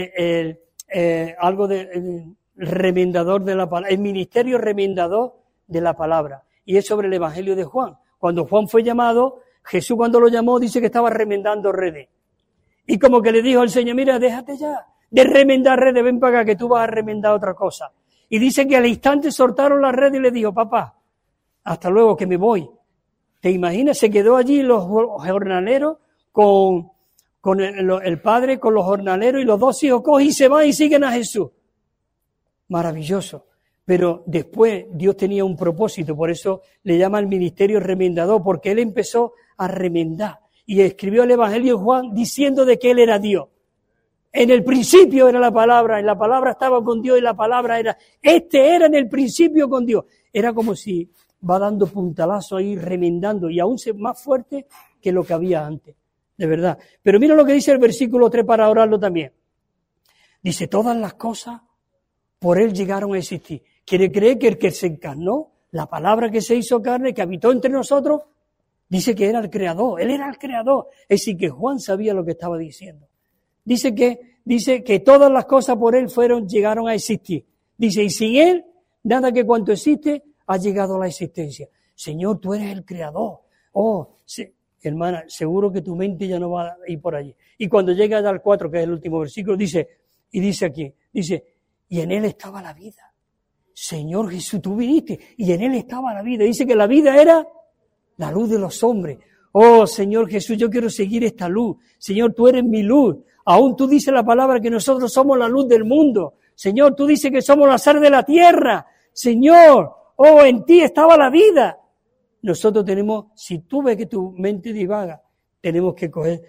algo de el remendador de la palabra, el ministerio remendador de la palabra. Y es sobre el evangelio de Juan. Cuando Juan fue llamado, Jesús cuando lo llamó dice que estaba remendando redes. Y como que le dijo al Señor, mira, déjate ya de remendar redes, ven para acá que tú vas a remendar otra cosa. Y dice que al instante soltaron la red y le dijo, papá, hasta luego que me voy. ¿Te imaginas? Se quedó allí los jornaleros con el padre, con los jornaleros y los dos hijos cogen y se van y siguen a Jesús. Maravilloso. Pero después Dios tenía un propósito, por eso le llama el ministerio remendador, porque Él empezó a remendar y escribió el Evangelio de Juan diciendo de que Él era Dios. En el principio era la palabra, y la palabra estaba con Dios y la palabra era, era en el principio con Dios. Era como si va dando puntalazo ahí, remendando, y aún más fuerte que lo que había antes, de verdad. Pero mira lo que dice el versículo 3 para orarlo también. Dice, todas las cosas por Él llegaron a existir. Quiere creer que el que se encarnó, la palabra que se hizo carne, que habitó entre nosotros, dice que era el creador, Él era el creador. Es decir, que Juan sabía lo que estaba diciendo. Dice que todas las cosas por Él llegaron a existir. Dice, y sin Él, nada que cuanto existe ha llegado a la existencia. Señor, tú eres el creador. Oh, sí, hermana, seguro que tu mente ya no va a ir por allí. Y cuando llega al 4, que es el último versículo, dice aquí, y en Él estaba la vida. Señor Jesús, tú viniste, y en Él estaba la vida. Dice que la vida era la luz de los hombres. Oh, Señor Jesús, yo quiero seguir esta luz. Señor, tú eres mi luz. Aún tú dices la palabra que nosotros somos la luz del mundo. Señor, tú dices que somos la sal de la tierra. Señor, oh, en ti estaba la vida. Nosotros tenemos, si tú ves que tu mente divaga, tenemos que coger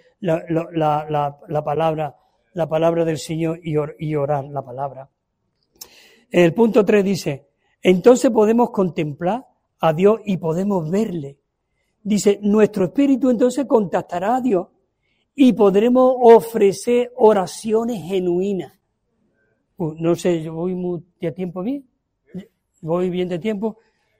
la palabra del Señor y orar la palabra. El punto 3 dice, entonces podemos contemplar a Dios y podemos verle. Dice, nuestro espíritu entonces contactará a Dios y podremos ofrecer oraciones genuinas. No sé, yo voy muy de tiempo bien. Voy bien de tiempo.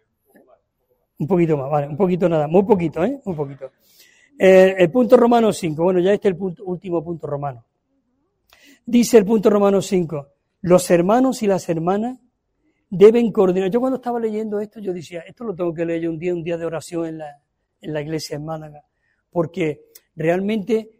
Un poquito más, vale, un poquito nada, muy poquito, muy poquito. El punto Romanos 5, bueno, ya este es el último punto romano. Dice el punto Romanos 5, los hermanos y las hermanas deben coordinar. Yo cuando estaba leyendo esto, yo decía, esto lo tengo que leer yo un día de oración en la iglesia en Málaga, porque realmente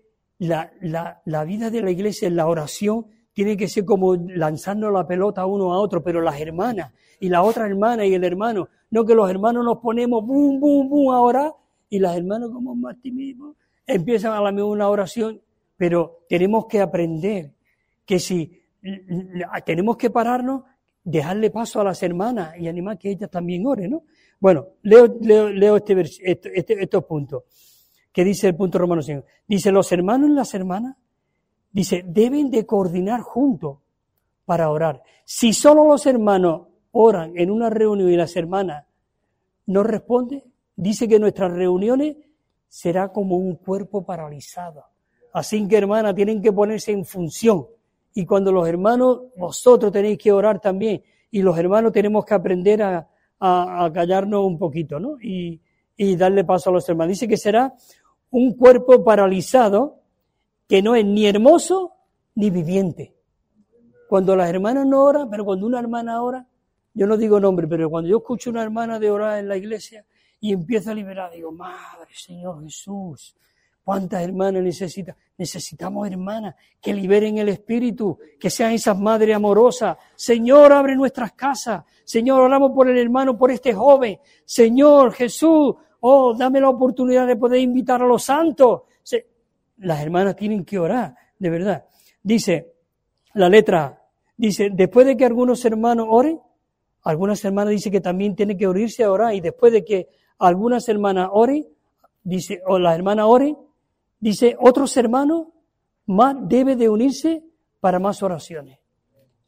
la vida de la iglesia en la oración tiene que ser como lanzarnos la pelota uno a otro, pero las hermanas y la otra hermana y el hermano, no que los hermanos nos ponemos bum, bum, bum a orar y las hermanas como más tímidos empiezan a la misma una oración, pero tenemos que aprender que si tenemos que pararnos, dejarle paso a las hermanas y animar que ellas también oren, ¿no? Bueno, leo estos puntos. ¿Qué dice el punto Romano 5? Dice, los hermanos y las hermanas, dice, deben de coordinar juntos para orar. Si solo los hermanos oran en una reunión y las hermanas no responden, dice que nuestras reuniones será como un cuerpo paralizado. Así que, hermanas, tienen que ponerse en función. Y cuando los hermanos, vosotros tenéis que orar también. Y los hermanos tenemos que aprender a callarnos un poquito, ¿no? Y darle paso a los hermanos. Dice que será un cuerpo paralizado que no es ni hermoso ni viviente. Cuando las hermanas no oran, pero cuando una hermana ora, yo no digo nombre, pero cuando yo escucho una hermana de orar en la iglesia y empieza a liberar, digo, Madre, Señor Jesús, ¿cuántas hermanas necesitan? Necesitamos hermanas que liberen el espíritu, que sean esas madres amorosas. Señor, abre nuestras casas. Señor, oramos por el hermano, por este joven. Señor Jesús, oh, dame la oportunidad de poder invitar a los santos. Las hermanas tienen que orar, de verdad. Dice, la letra A, dice, después de que algunos hermanos oren, algunas hermanas dicen que también tienen que unirse a orar, y después de que algunas hermanas oren, dice, o las hermanas oren, dice, otros hermanos más deben de unirse para más oraciones.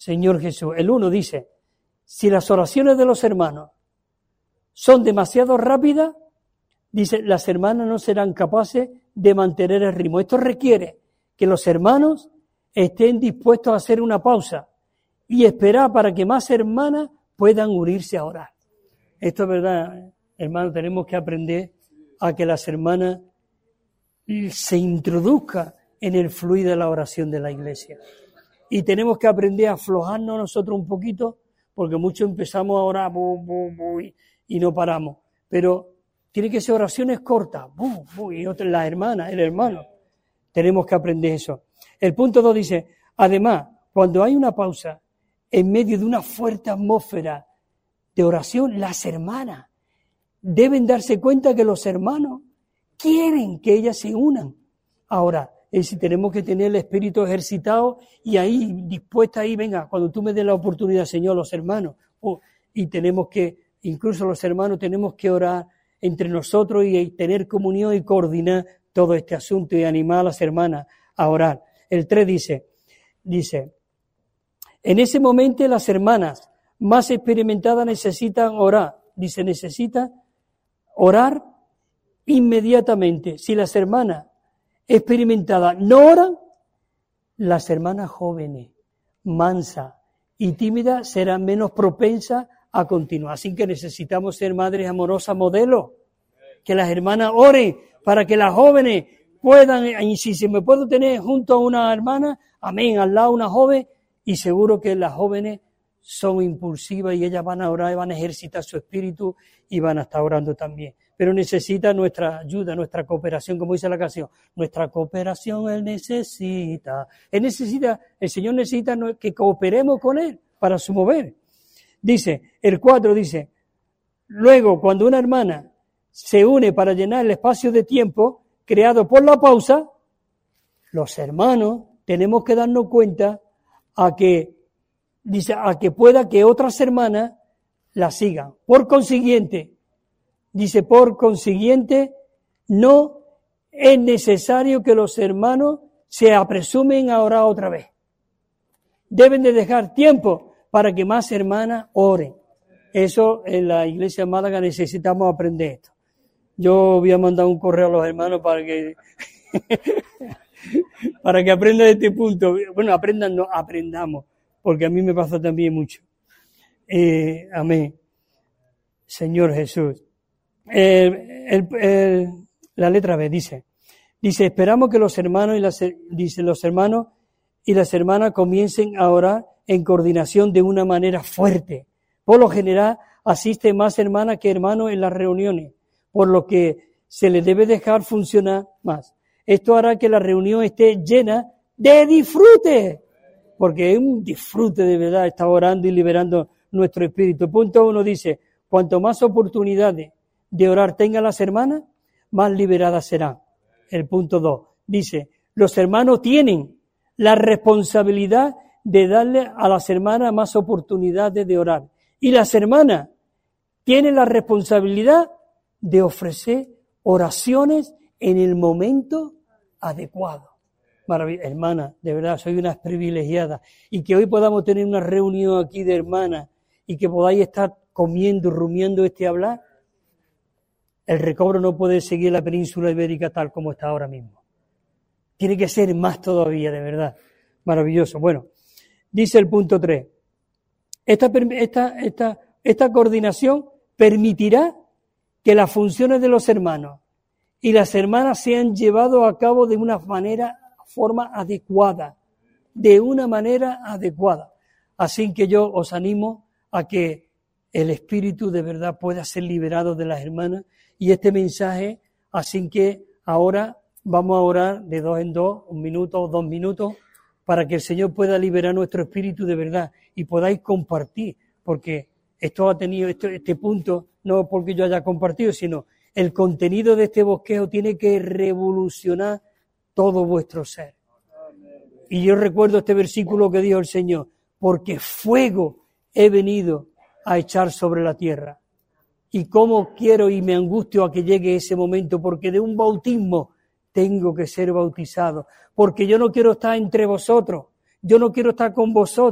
Señor Jesús. El 1 dice, si las oraciones de los hermanos son demasiado rápidas, dice, las hermanas no serán capaces de mantener el ritmo. Esto requiere que los hermanos estén dispuestos a hacer una pausa y esperar para que más hermanas puedan unirse a orar. Esto es verdad, hermanos, tenemos que aprender a que las hermanas se introduzcan en el fluido de la oración de la iglesia. Y tenemos que aprender a aflojarnos nosotros un poquito, porque muchos empezamos a orar y no paramos. Pero tiene que ser oraciones cortas, y otras las hermanas, el hermano. Tenemos que aprender eso. El punto 2 dice, además, cuando hay una pausa en medio de una fuerte atmósfera de oración, las hermanas deben darse cuenta que los hermanos quieren que ellas se unan a orar. Es decir, tenemos que tener el espíritu ejercitado y ahí, dispuesta ahí, venga, cuando tú me des la oportunidad, Señor, los hermanos. Y tenemos que, incluso los hermanos, tenemos que orar entre nosotros y tener comunión y coordinar todo este asunto y animar a las hermanas a orar. El 3 dice, en ese momento las hermanas más experimentadas necesitan orar. Dice, necesitan orar inmediatamente. Si las hermanas experimentadas no oran, las hermanas jóvenes, mansas y tímidas serán menos propensas a continuar. Así que necesitamos ser madres amorosas modelos, que las hermanas oren para que las jóvenes puedan, y si se me puedo tener junto a una hermana, amén, al lado una joven, y seguro que las jóvenes son impulsivas y ellas van a orar y van a ejercitar su espíritu y van a estar orando también. Pero necesita nuestra ayuda, nuestra cooperación, como dice la canción. Nuestra cooperación Él necesita. El Señor necesita que cooperemos con Él para su mover. Dice, el 4 dice, luego cuando una hermana se une para llenar el espacio de tiempo creado por la pausa, los hermanos tenemos que darnos cuenta a que pueda que otras hermanas la sigan. Por consiguiente, no es necesario que los hermanos se apresuren a orar otra vez. Deben de dejar tiempo para que más hermanas oren. Eso en la iglesia de Málaga necesitamos aprender esto. Yo voy a mandar un correo a los hermanos para que para que aprendan este punto. Bueno, aprendamos, porque a mí me pasa también mucho. Amén. Señor Jesús. La letra B dice, esperamos que los hermanos y las hermanas comiencen a orar en coordinación de una manera fuerte. Por lo general, asisten más hermanas que hermanos en las reuniones, por lo que se les debe dejar funcionar más. Esto hará que la reunión esté llena de disfrute, porque es un disfrute de verdad estar orando y liberando nuestro espíritu. Punto 1 dice, cuanto más oportunidades de orar tengan las hermanas, más liberadas serán. El punto 2 dice, los hermanos tienen la responsabilidad de darle a las hermanas más oportunidades de orar. Y las hermanas tienen la responsabilidad de ofrecer oraciones en el momento adecuado. Maravilla, hermana, de verdad, soy unas privilegiadas. Y que hoy podamos tener una reunión aquí de hermanas y que podáis estar comiendo, rumiando hablar. El recobro no puede seguir la península ibérica tal como está ahora mismo. Tiene que ser más todavía, de verdad. Maravilloso. Bueno, dice el punto 3. Esta coordinación permitirá que las funciones de los hermanos y las hermanas sean llevadas a cabo de una forma adecuada. Así que yo os animo a que el espíritu de verdad pueda ser liberado de las hermanas y este mensaje, así que ahora vamos a orar de 2 en 2, 1 minuto o 2 minutos, para que el Señor pueda liberar nuestro espíritu de verdad y podáis compartir, porque esto ha tenido este punto, no porque yo haya compartido, sino el contenido de este bosquejo tiene que revolucionar todo vuestro ser. Y yo recuerdo este versículo que dijo el Señor, porque fuego he venido a echar sobre la tierra. Y cómo quiero y me angustio a que llegue ese momento, porque de un bautismo tengo que ser bautizado, porque yo no quiero estar entre vosotros, yo no quiero estar con vosotros,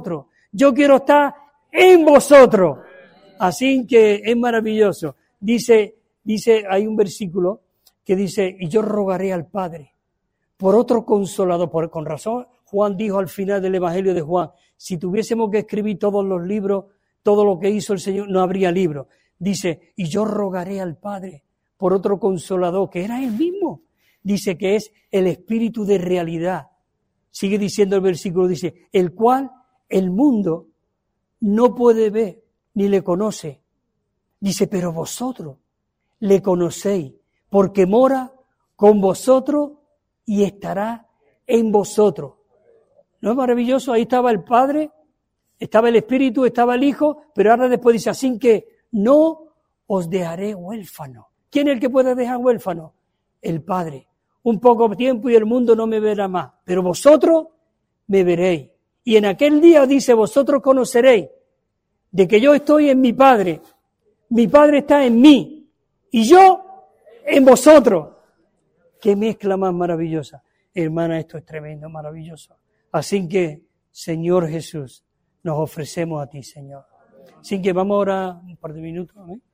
Yo quiero estar en vosotros. Así que es maravilloso. Dice, hay un versículo que dice, y yo rogaré al Padre por otro consolador. Con razón, Juan dijo al final del Evangelio de Juan, si tuviésemos que escribir todos los libros, todo lo que hizo el Señor, no habría libro. Dice, y yo rogaré al Padre por otro consolador, que era Él mismo. Dice que es el Espíritu de realidad. Sigue diciendo el versículo, dice, el cual el mundo no puede ver ni le conoce. Dice, pero vosotros le conocéis, porque mora con vosotros y estará en vosotros. ¿No es maravilloso? Ahí estaba el Padre, estaba el Espíritu, estaba el Hijo, pero ahora después dice, así que no os dejaré huérfano. ¿Quién es el que puede dejar huérfano? El Padre. Un poco tiempo y el mundo no me verá más, pero vosotros me veréis. Y en aquel día, dice, vosotros conoceréis de que yo estoy en mi Padre está en mí, y yo en vosotros. ¡Qué mezcla más maravillosa! Hermana, esto es tremendo, maravilloso. Así que, Señor Jesús, nos ofrecemos a ti, Señor. Así que vamos ahora un par de minutos, ¿eh?